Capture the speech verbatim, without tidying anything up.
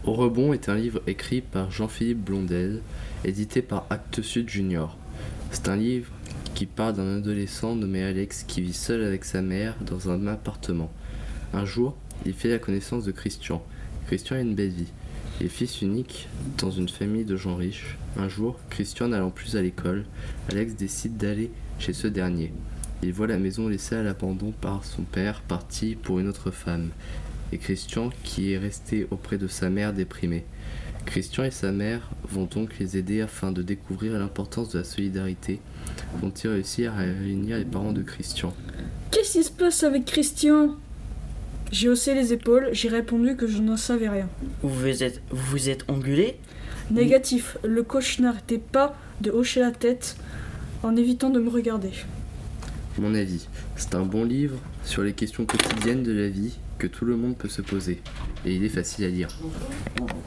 Au rebond est un livre écrit par Jean-Philippe Blondel, édité par Actes Sud Junior. C'est un livre qui parle d'un adolescent nommé Alex qui vit seul avec sa mère dans un appartement. Un jour, il fait la connaissance de Christian. Christian a une belle vie. Il est fils unique dans une famille de gens riches. Un jour, Christian n'allant plus à l'école, Alex décide d'aller chez ce dernier. Il voit la maison laissée à l'abandon par son père, parti pour une autre femme, et Christian qui est resté auprès de sa mère déprimée. Christian et sa mère vont donc les aider afin de découvrir l'importance de la solidarité. Vont-ils réussir à réunir les parents de Christian? Qu'est-ce qui se passe avec Christian? J'ai haussé les épaules, j'ai répondu que je n'en savais rien. Vous vous êtes, vous vous êtes engueulé? Négatif, le coach n'arrêtait pas de hocher la tête en évitant de me regarder. Mon avis, c'est un bon livre sur les questions quotidiennes de la vie que tout le monde peut se poser. Et il est facile à lire.